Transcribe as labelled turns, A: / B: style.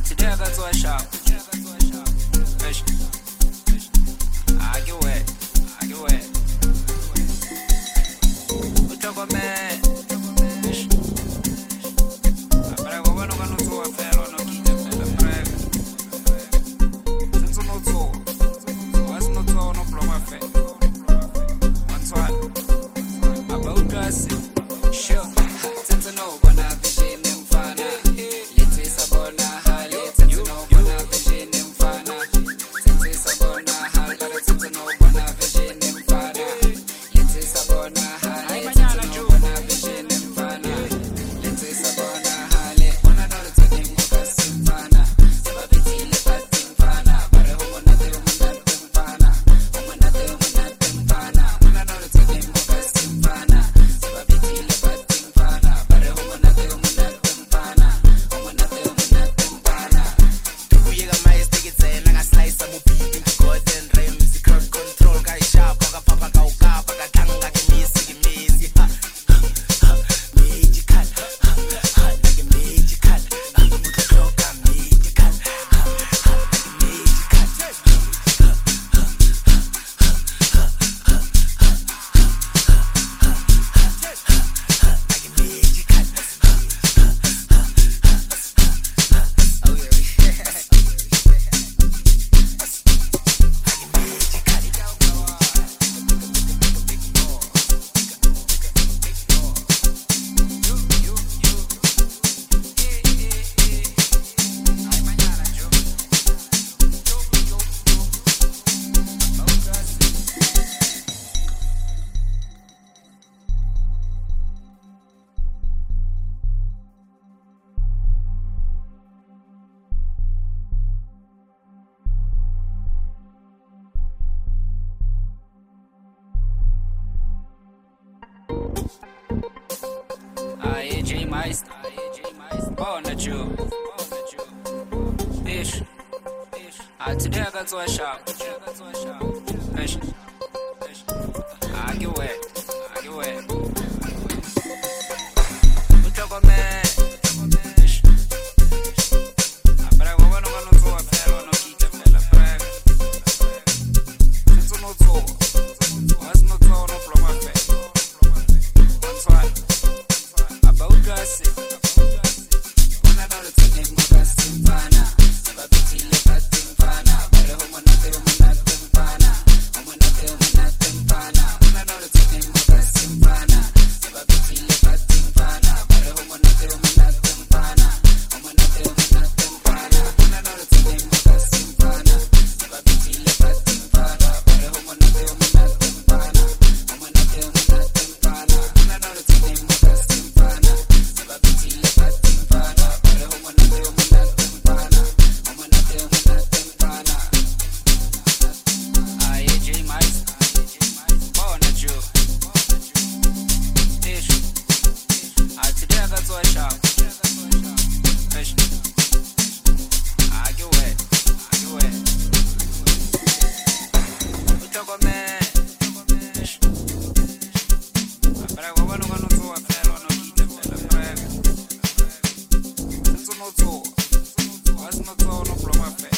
A: today I got to a shop. I get wet. We talk about man. Prego, bueno che non so fare, non chiede per prego. Senza non so. Was not so no problem affair. What's what? About dressing. Sure. Senza no wanna vision in fana. Let's sabona hali. Senza no wanna vision in fana. Senza sabona hali. Senza no wanna vision in fana. Let's sabona hali. Senza no wanna vision in fana. Let's sabona hali. Wanna know the thing because in fana. Sababiti le patin fana. Pare homo na te homo na te fana. Homo na te fana. Wanna know the thing because in fana. Sababiti le patin fana. Pare homo na te fana. Homo na te fana.
B: Tukuyeka manje stikitsela ngaslice amubhidi golden rims crowd control kayishapa kaphapha kawukapa kathanga kimisi magical like a magical utloka magical
A: AJ Meister. Bona Jew. Ish. Today I got to a shop. Ish. I get wet. We talk about man. Ish. Prego, bueno che non so fare, non chiede per la prego. Senza non so. Was not so no problem affair. What's what? About dressing. Wanna know the thing because in fana. Sababiti le patin fana. Pare homo na te fana. Homo na te fana. Wanna know the thing because in fana. Sababiti le patin fana. Pare homo na te fana. Homo na te fana. Wanna know the thing because in fana. Sababiti le patin fana. Pare homo na te fana. Homo na te fana. Wanna know the thing because in fana. Sababiti le patin fana. Pare homo na te fana. Homo na te fana. AJ Meister. Bona Jew. Ish. Today I got to a shop. Ish. I get wet. We talk about man. Ish. Prego, bueno che non so fare, non chiede per la prego. Senza non so. Was not so no problem affair.